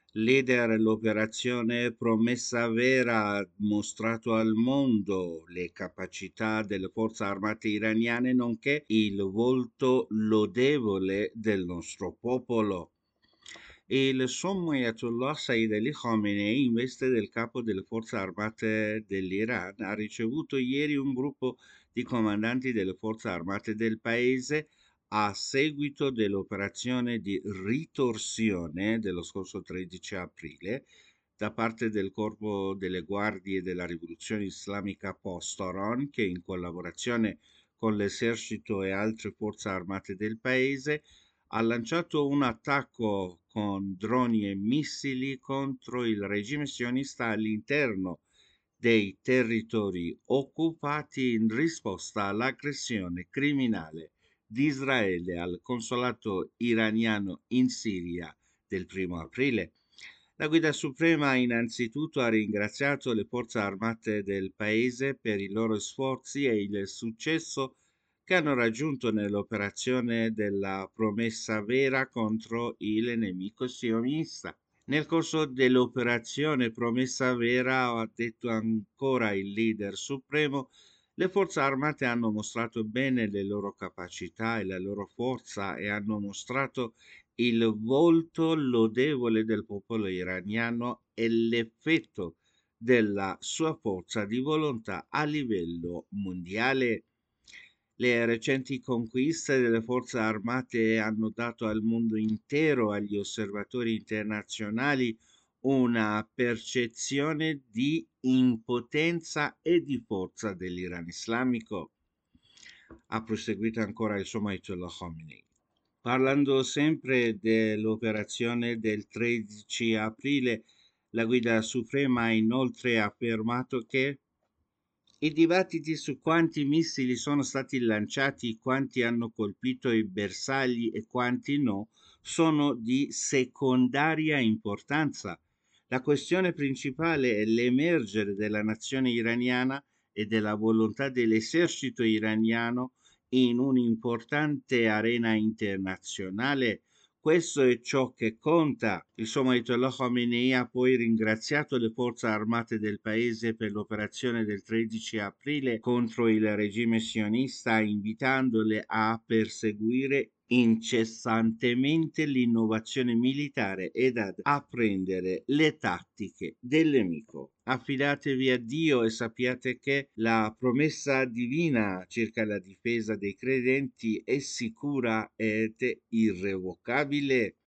Leader l'operazione Promessa Vera ha mostrato al mondo le capacità delle forze armate iraniane, nonché il volto lodevole del nostro popolo. Il sommo Ayatollah Said Ali Khamenei, in veste del capo delle forze armate dell'Iran, ha ricevuto ieri un gruppo di comandanti delle forze armate del paese a seguito dell'operazione di ritorsione dello scorso 13 aprile da parte del Corpo delle Guardie della Rivoluzione Islamica Postoron, che in collaborazione con l'esercito e altre forze armate del paese ha lanciato un attacco con droni e missili contro il regime sionista all'interno dei territori occupati in risposta all'aggressione criminale di Israele al consolato iraniano in Siria del 1° aprile. La Guida Suprema innanzitutto ha ringraziato le forze armate del paese per i loro sforzi e il successo che hanno raggiunto nell'operazione della Promessa Vera contro il nemico sionista. Nel corso dell'operazione Promessa Vera, ha detto ancora il leader supremo, le forze armate hanno mostrato bene le loro capacità e la loro forza e hanno mostrato il volto lodevole del popolo iraniano e l'effetto della sua forza di volontà a livello mondiale. Le recenti conquiste delle forze armate hanno dato al mondo intero, agli osservatori internazionali, una percezione di impotenza e di forza dell'Iran islamico. Ha proseguito ancora il suo Ayatollah Khomeini. Parlando sempre dell'operazione del 13 aprile, la Guida Suprema ha inoltre affermato che i dibattiti su quanti missili sono stati lanciati, quanti hanno colpito i bersagli e quanti no, sono di secondaria importanza. La questione principale è l'emergere della nazione iraniana e della volontà dell'esercito iraniano in un'importante arena internazionale. Questo è ciò che conta. Il sommo Ayatollah Khamenei ha poi ringraziato le forze armate del paese per l'operazione del 13 aprile contro il regime sionista, invitandole a perseguire incessantemente l'innovazione militare ed ad apprendere le tattiche del nemico. Affidatevi a Dio e sappiate che la promessa divina circa la difesa dei credenti è sicura ed irrevocabile.